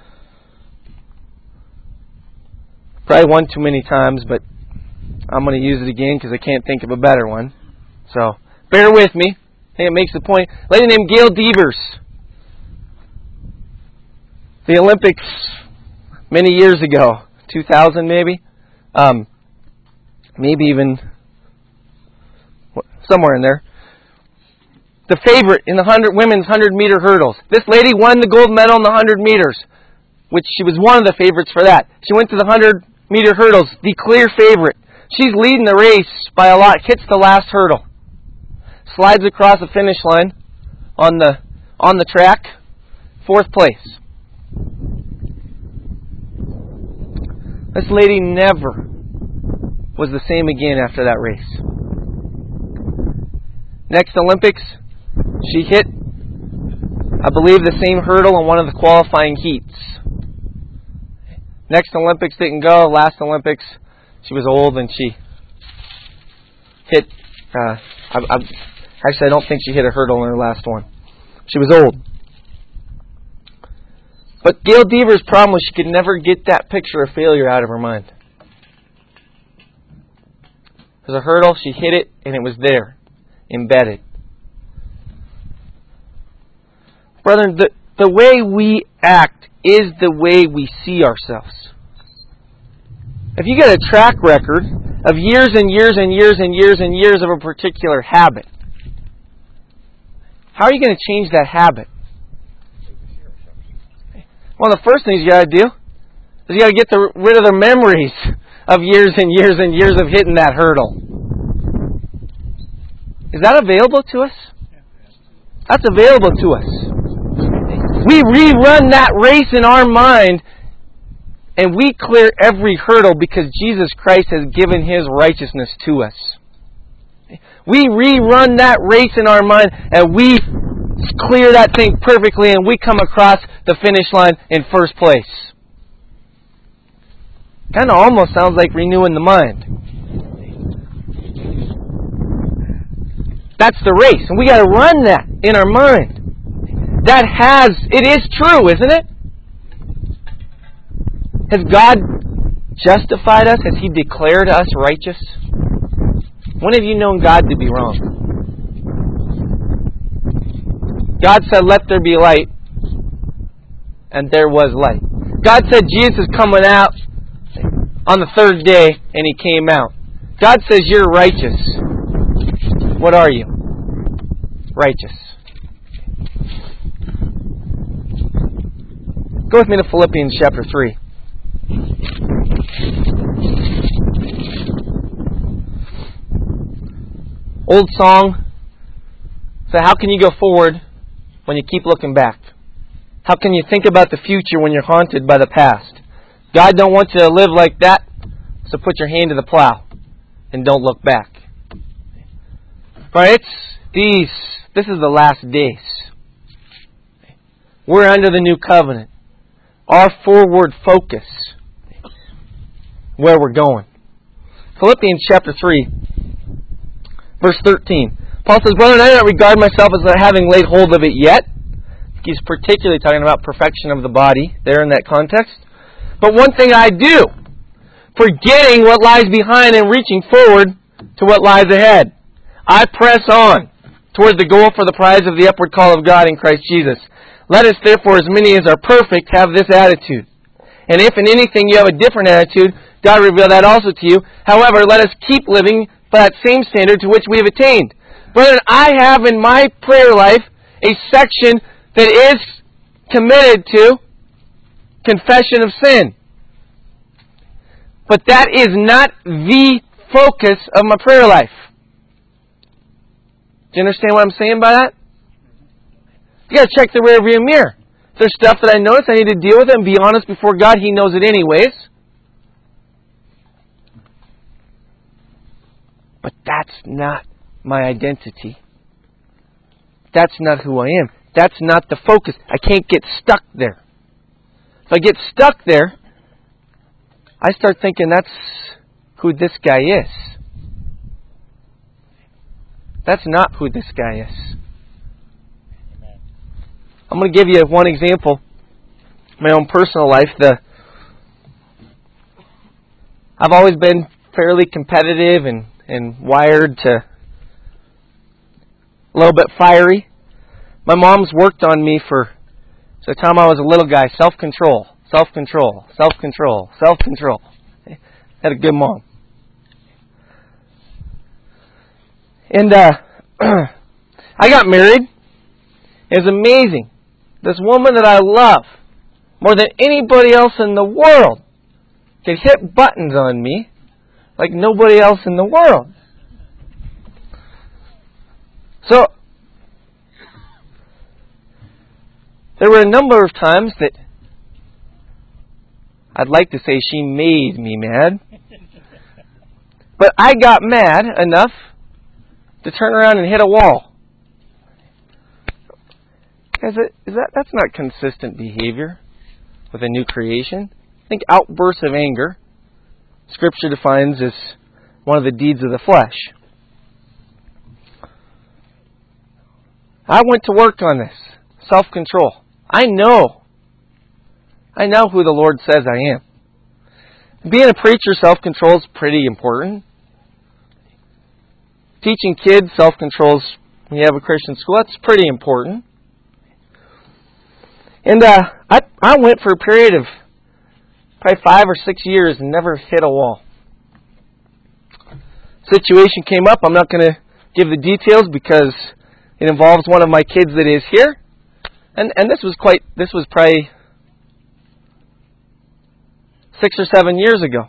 Probably one too many times, but I'm going to use it again because I can't think of a better one. So, bear with me. I think it makes the point. A lady named Gail Devers. The Olympics many years ago, 2000 maybe, maybe even somewhere in there. The favorite in the women's 100-meter hurdles. This lady won the gold medal in the 100 meters, which she was one of the favorites for that. She went to the 100-meter hurdles, the clear favorite. She's leading the race by a lot, hits the last hurdle. Slides across the finish line on the track, 4th place. This lady never was the same again after that race. Next Olympics, she hit, I believe, the same hurdle in one of the qualifying heats. Next Olympics didn't go. Last Olympics, she was old and she hit, actually I don't think she hit a hurdle in her last one. She was old. But Gail Devers' problem was she could never get that picture of failure out of her mind. There's a hurdle, she hit it, and it was there, embedded. Brethren, the way we act is the way we see ourselves. If you get a track record of years and years and years and years and years of a particular habit, how are you going to change that habit? One of the first things you got to do is you got to get rid of the memories of years and years and years of hitting that hurdle. Is that available to us? That's available to us. We rerun that race in our mind and we clear every hurdle because Jesus Christ has given His righteousness to us. We rerun that race in our mind and we clear that thing perfectly and we come across the finish line in first place. Kind of almost sounds like renewing the mind. That's the race. And we got to run that in our mind. It is true, isn't it? Has God justified us? Has He declared us righteous? When have you known God to be wrong? God said, "Let there be light," and there was light. God said Jesus is coming out on the 3rd day, and He came out. God says you're righteous. What are you? Righteous. Go with me to Philippians chapter 3. Old song. So how can you go forward when you keep looking back? How can you think about the future when you're haunted by the past? God don't want you to live like that, so put your hand to the plow and don't look back. Right? This is the last days. We're under the new covenant. Our forward focus, where we're going. Philippians chapter 3, verse 13. Paul says, "Brethren, I do not regard myself as having laid hold of it yet." He's particularly talking about perfection of the body there in that context. "But one thing I do, forgetting what lies behind and reaching forward to what lies ahead. I press on toward the goal for the prize of the upward call of God in Christ Jesus. Let us therefore, as many as are perfect, have this attitude. And if in anything you have a different attitude, God reveal that also to you. However, let us keep living by that same standard to which we have attained." Brethren, I have in my prayer life a section that is committed to confession of sin. But that is not the focus of my prayer life. Do you understand what I'm saying by that? You got to check the rearview mirror. If there's stuff that I notice, I need to deal with it and be honest before God. He knows it anyways. But that's not my identity. That's not who I am. That's not the focus. I can't get stuck there. If I get stuck there, I start thinking that's who this guy is. That's not who this guy is. I'm going to give you one example. My own personal life. I've always been fairly competitive and wired to a little bit fiery. My mom's worked on me for the time I was a little guy. Self-control. Had a good mom. And I got married. It was amazing. This woman that I love more than anybody else in the world could hit buttons on me like nobody else in the world. So, there were a number of times that I'd like to say she made me mad. But I got mad enough to turn around and hit a wall. Guys, that's not consistent behavior with a new creation. I think outbursts of anger, Scripture defines as one of the deeds of the flesh. I went to work on this. Self-control. I know who the Lord says I am. Being a preacher, self-control is pretty important. Teaching kids, self-control is, when you have a Christian school, that's pretty important. And I went for a period of probably 5 or 6 years and never hit a wall. Situation came up. I'm not going to give the details because it involves one of my kids that is here. And this was probably 6 or 7 years ago.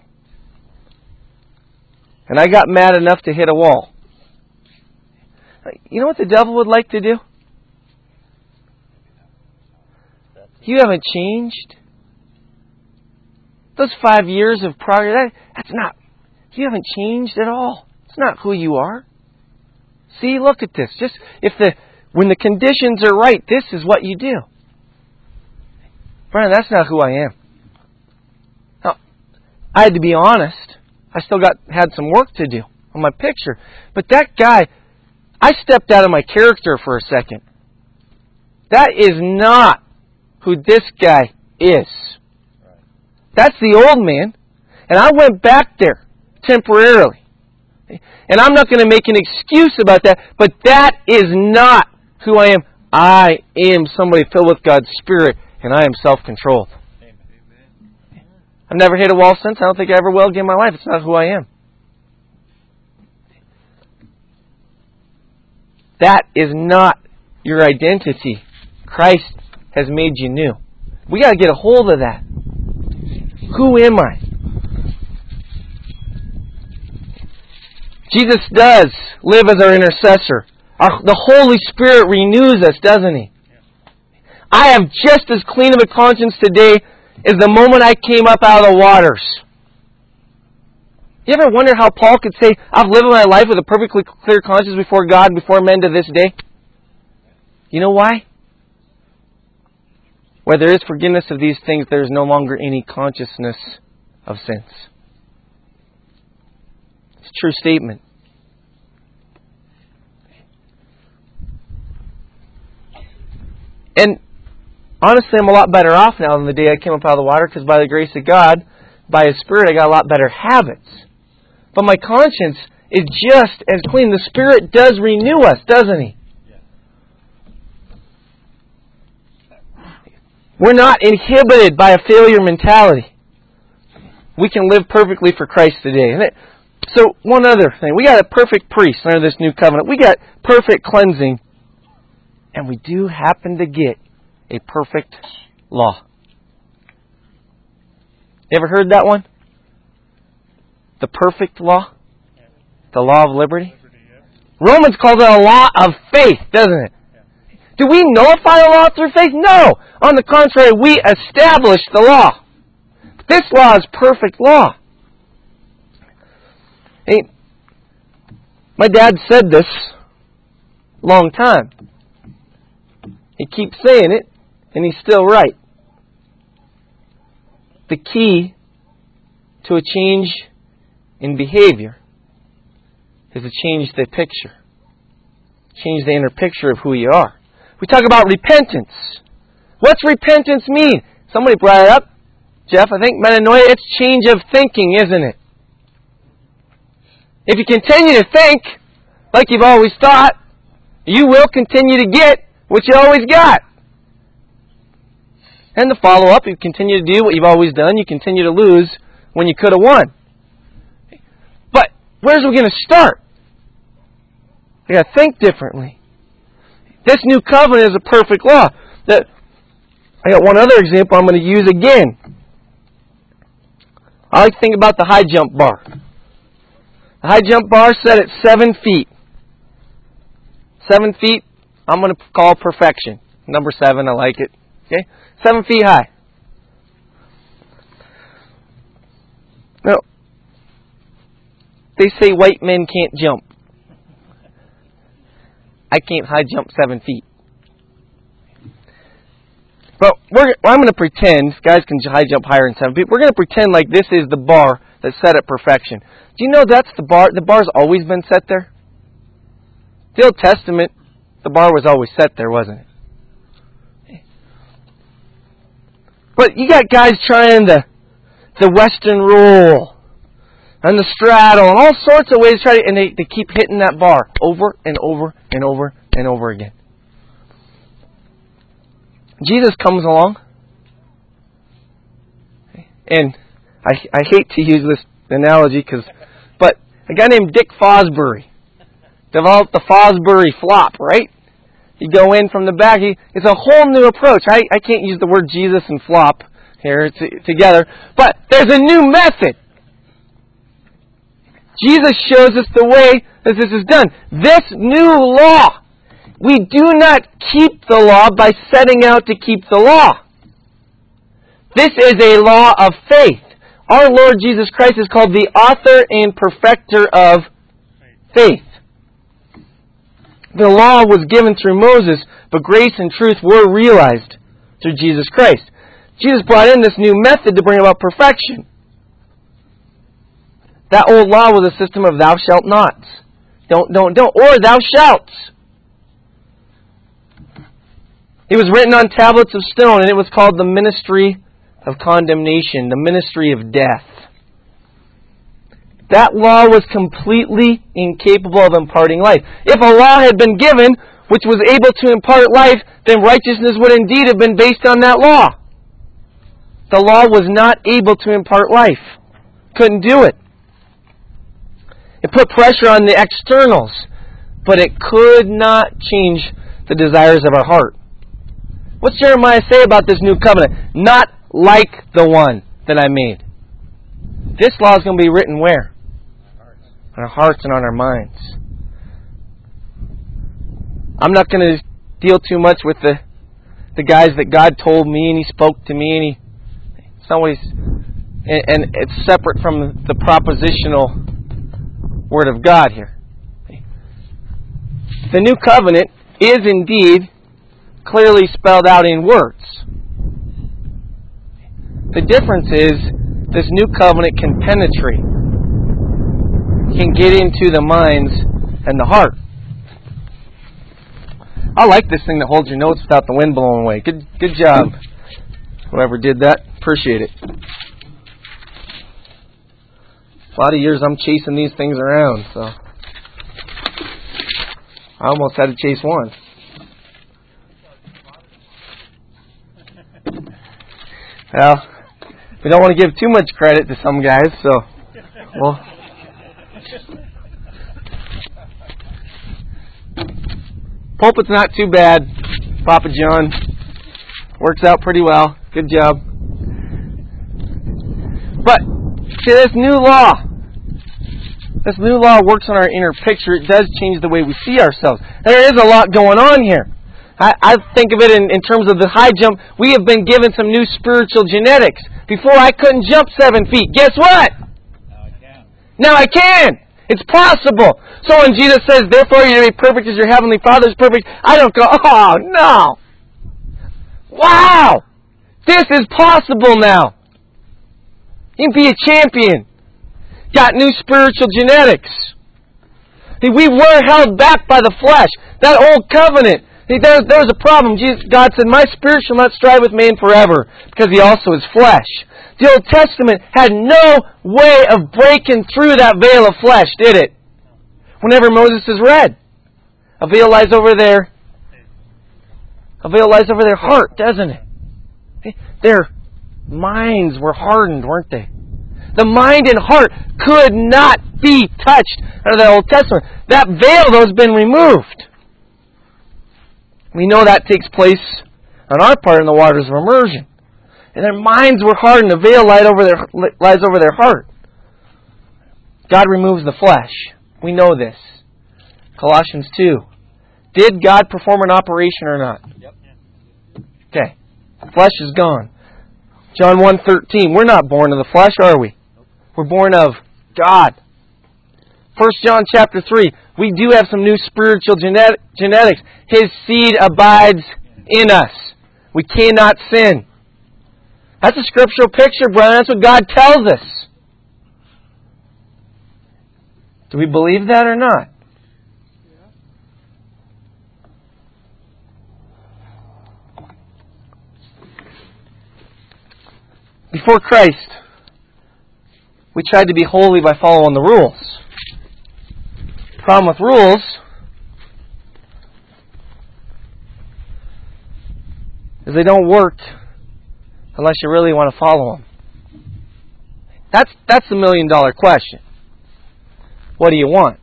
And I got mad enough to hit a wall. You know what the devil would like to do? You haven't changed. Those 5 years of progress, you haven't changed at all. It's not who you are. See, look at this. When the conditions are right, this is what you do. Brian, that's not who I am. Now, I had to be honest. I still had some work to do on my picture. But that guy, I stepped out of my character for a second. That is not who this guy is. That's the old man. And I went back there temporarily. And I'm not going to make an excuse about that, but that is not who I am. I am somebody filled with God's Spirit, and I am self-controlled. I've never hit a wall since. I don't think I ever will again in my life. It's not who I am. That is not your identity. Christ has made you new. We got to get a hold of that. Who am I? Jesus does live as our intercessor. The Holy Spirit renews us, doesn't He? I have just as clean of a conscience today as the moment I came up out of the waters. You ever wonder how Paul could say, I've lived my life with a perfectly clear conscience before God and before men to this day? You know why? Where there is forgiveness of these things, there is no longer any consciousness of sins. It's a true statement. And honestly, I'm a lot better off now than the day I came up out of the water, because by the grace of God, by His Spirit, I got a lot better habits. But my conscience is just as clean. The Spirit does renew us, doesn't He? We're not inhibited by a failure mentality. We can live perfectly for Christ today. So, one other thing. We got a perfect priest under this new covenant. We got perfect cleansing. And we do happen to get a perfect law. You ever heard that one? The perfect law? The law of liberty? Romans calls it a law of faith, doesn't it? Do we nullify the law through faith? No. On the contrary, we establish the law. This law is perfect law. Hey, my dad said this a long time. He keeps saying it, and he's still right. The key to a change in behavior is to change the picture. Change the inner picture of who you are. We talk about repentance. What's repentance mean? Somebody brought it up. Jeff, I think metanoia, it's change of thinking, isn't it? If you continue to think like you've always thought, you will continue to get what you always got. And the follow-up, you continue to do what you've always done, you continue to lose when you could have won. But where's we going to start? We got to think differently. This new covenant is a perfect law. I got one other example I'm going to use again. I like to think about the high jump bar. The high jump bar is set at 7 feet. 7 feet, I'm going to call perfection. Number 7, I like it. Okay? 7 feet high. Now, they say white men can't jump. I can't high jump 7 feet. But I'm going to pretend, guys can high jump higher than 7 feet, we're going to pretend like this is the bar that's set at perfection. Do you know that's the bar? The bar's always been set there? The Old Testament, the bar was always set there, wasn't it? But you got guys trying the Western roll and the straddle and all sorts of ways to try to, and they keep hitting that bar over and over and over and over again. Jesus comes along, and I hate to use this analogy, but a guy named Dick Fosbury developed the Fosbury flop, right? You go in from the back. It's a whole new approach. I can't use the word Jesus and flop here together, but there's a new method. Jesus shows us the way that this is done. This new law. We do not keep the law by setting out to keep the law. This is a law of faith. Our Lord Jesus Christ is called the author and perfecter of faith. The law was given through Moses, but grace and truth were realized through Jesus Christ. Jesus brought in this new method to bring about perfection. That old law was a system of thou shalt nots. Don't, or thou shalt. It was written on tablets of stone, and it was called the ministry of condemnation, the ministry of death. That law was completely incapable of imparting life. If a law had been given which was able to impart life, then righteousness would indeed have been based on that law. The law was not able to impart life. Couldn't do it. It put pressure on the externals, but it could not change the desires of our heart. What's Jeremiah say about this new covenant? Not like the one that I made. This law is going to be written where? on our hearts and on our minds. I'm not going to deal too much with the guys that God told me and He spoke to me, and it's not what and it's separate from the propositional Word of God here. The new covenant is indeed clearly spelled out in words. The difference is this new covenant can penetrate, can get into the minds and the heart. I like this thing that holds your notes without the wind blowing away. Good job, whoever did that. Appreciate it. A lot of years I'm chasing these things around, so I almost had to chase one. Well, we don't want to give too much credit to some guys, so well. Pulpit's not too bad, Papa John. Works out pretty well. Good job. But, see, this new law works on our inner picture. It does change the way we see ourselves. There is a lot going on here. I think of it in terms of the high jump. We have been given some new spiritual genetics. Before I couldn't jump 7 feet. Guess what? Now I can. Now I can. It's possible. So when Jesus says, therefore you're to be perfect as your heavenly Father is perfect, I don't go, oh no. Wow. This is possible now. You can be a champion. Got new spiritual genetics. We were held back by the flesh. That old covenant. There was a problem. God said, my spirit shall not strive with man forever, because He also is flesh. The Old Testament had no way of breaking through that veil of flesh, did it? Whenever Moses is read. A veil lies over their heart, doesn't it? Their minds were hardened, weren't they? The mind and heart could not be touched under the Old Testament. That veil, though, has been removed. We know that takes place on our part in the waters of immersion. And their minds were hardened. The veil lies over their heart. God removes the flesh. We know this. Colossians 2. Did God perform an operation or not? Yep. Okay. The flesh is gone. John 1:13. We're not born of the flesh, are we? We're born of God. 1 John chapter 3. We do have some new spiritual genetics. His seed abides in us. We cannot sin. That's a scriptural picture, brother. That's what God tells us. Do we believe that or not? Before Christ, we tried to be holy by following the rules. The problem with rules is they don't work unless you really want to follow them. That's the $1 million question. What do you want?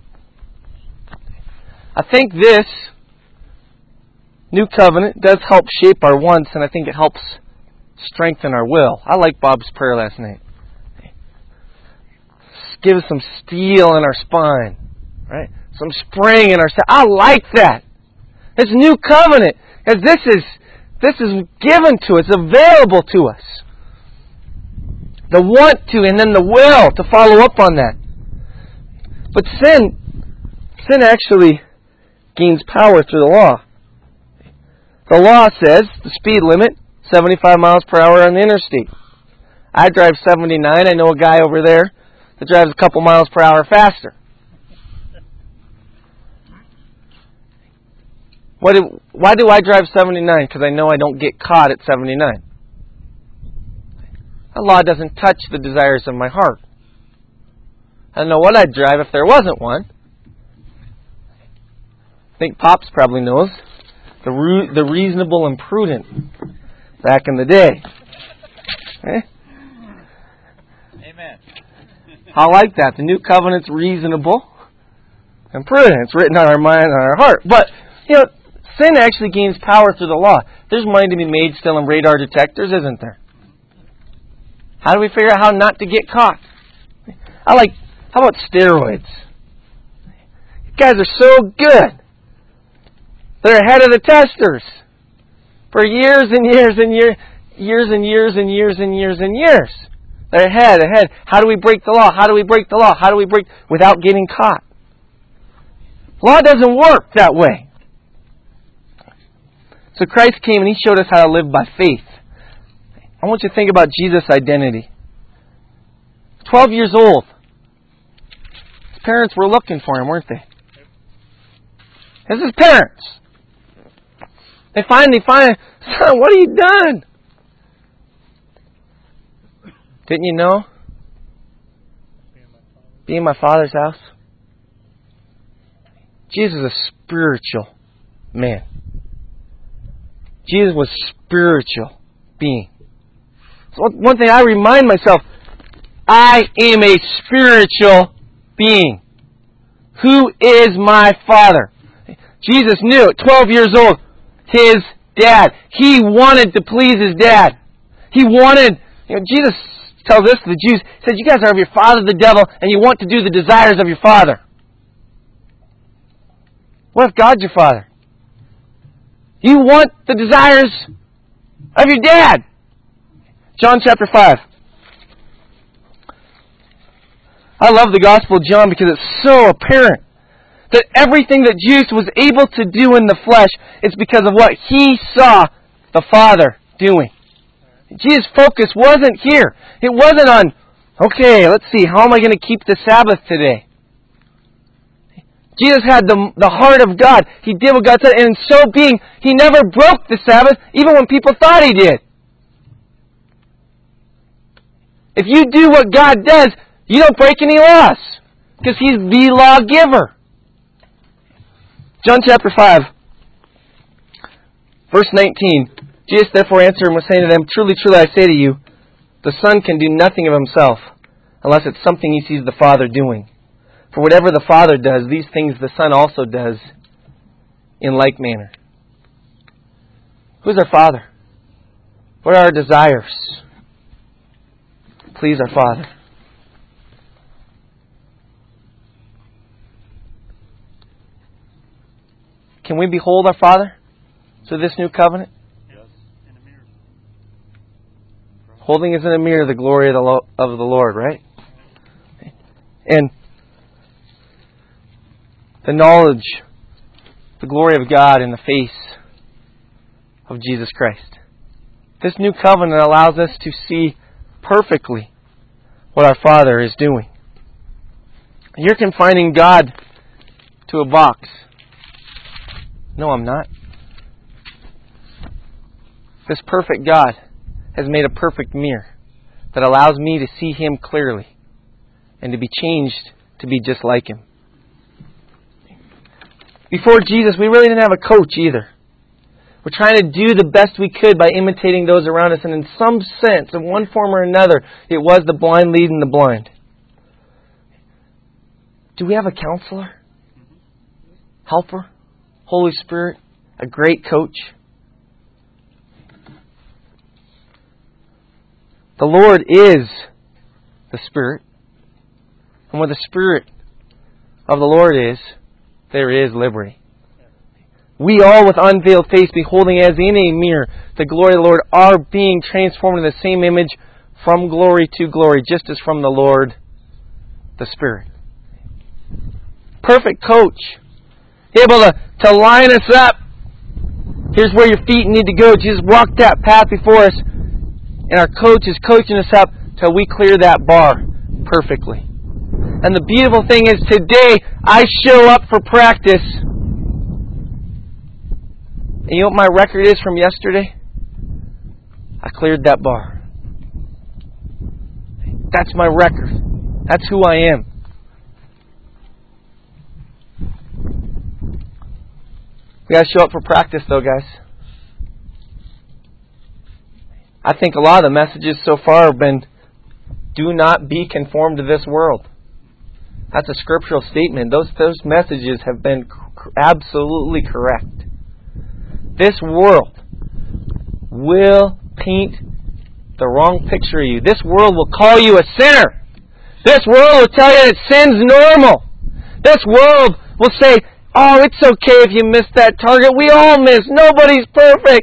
I think this new covenant does help shape our wants, and I think it helps strengthen our will. I like Bob's prayer last night. Give us some steel in our spine, right? Some spring in our step. I like that. This new covenant, as this is given to us, available to us. The want to, and then the will to follow up on that. But sin actually gains power through the law. The law says the speed limit, 75 miles per hour on the interstate. I drive 79. I know a guy over there that drives a couple miles per hour faster. Why do I drive 79? Because I know I don't get caught at 79. That law doesn't touch the desires of my heart. I don't know what I'd drive if there wasn't one. I think Pops probably knows. The reasonable and prudent back in the day. Eh? Amen. I like that. The new covenant's reasonable and prudent. It's written on our mind and on our heart. But, sin actually gains power through the law. There's money to be made still in radar detectors, isn't there? How do we figure out how not to get caught? How about steroids? guys are so good. They're ahead of the testers for years and years and years and years and years and years and years. They're ahead. How do we break the law? How do we break the law? How do we break without getting caught? Law doesn't work that way. So Christ came and He showed us how to live by faith. I want you to think about Jesus' identity. 12 years old. His parents were looking for Him, weren't they? It's His parents. They finally find, son, what have you done? Didn't you know? Be in my Father's house. Jesus is a spiritual man. Jesus was a spiritual being. So one thing I remind myself, I am a spiritual being. Who is my Father? Jesus knew at 12 years old, His dad. He wanted to please His dad. He wanted, Jesus tells this to the Jews, He said, you guys are of your father the devil, and you want to do the desires of your father. What if God's your Father? You want the desires of your dad. John chapter 5. I love the Gospel of John because it's so apparent that everything that Jesus was able to do in the flesh is because of what He saw the Father doing. Jesus' focus wasn't here. It wasn't on, okay, let's see, how am I going to keep the Sabbath today? Jesus had the heart of God. He did what God said, and in so being, He never broke the Sabbath, even when people thought He did. If you do what God does, you don't break any laws, because He's the lawgiver. John chapter 5, verse 19. Jesus therefore answered and was saying to them, truly, truly, I say to you, the Son can do nothing of Himself, unless it's something He sees the Father doing. For whatever the Father does, these things the Son also does in like manner. Who's our Father? What are our desires? Please our Father. Can we behold our Father through this new covenant? Yes, in a mirror. Holding as in a mirror the glory of the Lord, right? And the knowledge, the glory of God in the face of Jesus Christ. This new covenant allows us to see perfectly what our Father is doing. You're confining God to a box. No, I'm not. This perfect God has made a perfect mirror that allows me to see Him clearly and to be changed to be just like Him. Before Jesus, we really didn't have a coach either. We're trying to do the best we could by imitating those around us, and in some sense, in one form or another, it was the blind leading the blind. Do we have a counselor? Helper? Holy Spirit? A great coach? The Lord is the Spirit. And where the Spirit of the Lord is, there is liberty. We all with unveiled face, beholding as in a mirror the glory of the Lord, are being transformed in the same image from glory to glory, just as from the Lord, the Spirit. Perfect coach. Able to line us up. Here's where your feet need to go. Jesus walked that path before us. And our coach is coaching us up till we clear that bar perfectly. And the beautiful thing is today I show up for practice. And you know what my record is from yesterday? I cleared that bar. That's my record. That's who I am. We got to show up for practice though, guys. I think a lot of the messages so far have been, do not be conformed to this world. That's a scriptural statement. Those messages have been absolutely correct. This world will paint the wrong picture of you. This world will call you a sinner. This world will tell you that sin's normal. This world We'll say, oh, it's okay if you miss that target. We all miss. Nobody's perfect.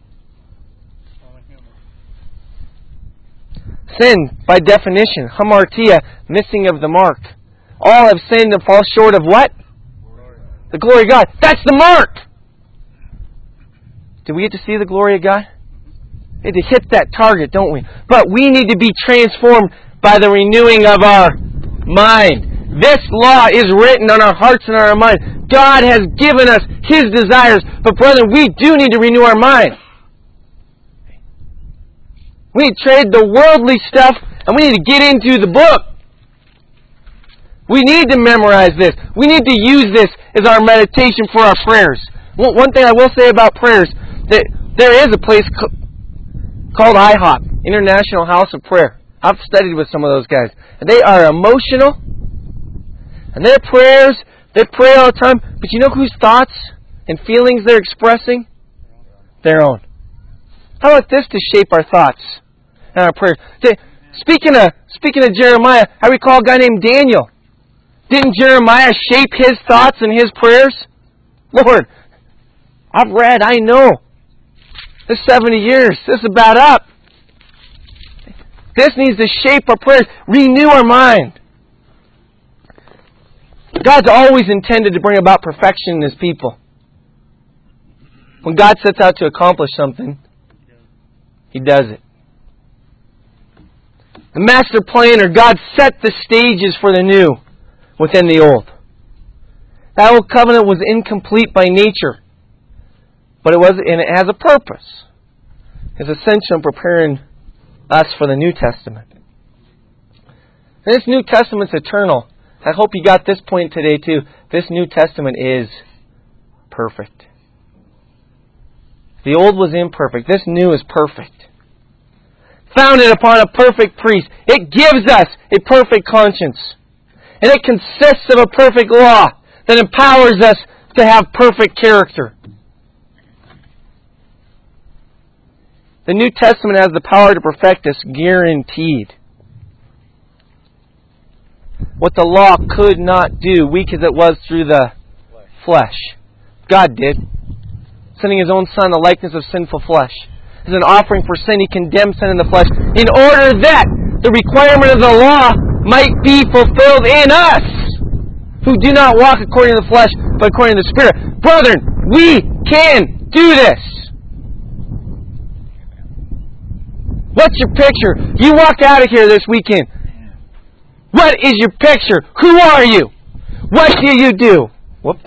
Sin, by definition, hamartia, missing of the mark. All have sinned and fall short of what? The glory of God. That's the mark! Do we get to see the glory of God? We need to hit that target, don't we? But we need to be transformed by the renewing of our mind. This law is written on our hearts and on our mind. God has given us His desires. But brethren, we do need to renew our mind. We need to trade the worldly stuff and we need to get into the book. We need to memorize this. We need to use this as our meditation for our prayers. One thing I will say about prayers, that there is a place called IHOP, International House of Prayer. I've studied with some of those guys. And they are emotional. And their prayers, they pray all the time. But you know whose thoughts and feelings they're expressing? Their own. How about this to shape our thoughts and our prayers? Speaking of Jeremiah, I recall a guy named Daniel. Didn't Jeremiah shape his thoughts and his prayers? Lord, I've read, I know. This 70 years, this is about up. This needs to shape our prayers, renew our mind. God's always intended to bring about perfection in His people. When God sets out to accomplish something, He does it. The master planner, God set the stages for the new within the old. That old covenant was incomplete by nature, but it has a purpose. It's essential in preparing us for the New Testament. And this New Testament's eternal. I hope you got this point today too. This New Testament is perfect. The old was imperfect. This new is perfect. Founded upon a perfect priest. It gives us a perfect conscience. And it consists of a perfect law that empowers us to have perfect character. The New Testament has the power to perfect us, guaranteed. What the law could not do, weak as it was through the flesh, God did. Sending His own Son, the likeness of sinful flesh. As an offering for sin, He condemned sin in the flesh, in order that the requirement of the law might be fulfilled in us, who do not walk according to the flesh, but according to the Spirit. Brethren, we can do this. What's your picture? You walk out of here this weekend. What is your picture? Who are you? What do you do? Whoops.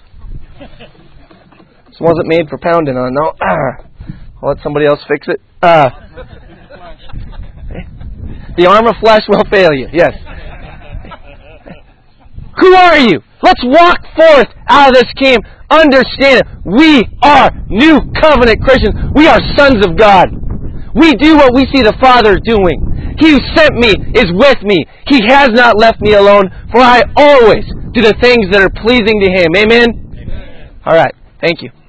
This wasn't made for pounding on. No. I'll let somebody else fix it. The arm of flesh will fail you. Yes. Who are you? Let's walk forth out of this camp. Understand it. We are new covenant Christians. We are sons of God. We do what we see the Father doing. He who sent me is with me. He has not left me alone, for I always do the things that are pleasing to Him. Amen? Amen. All right. Thank you.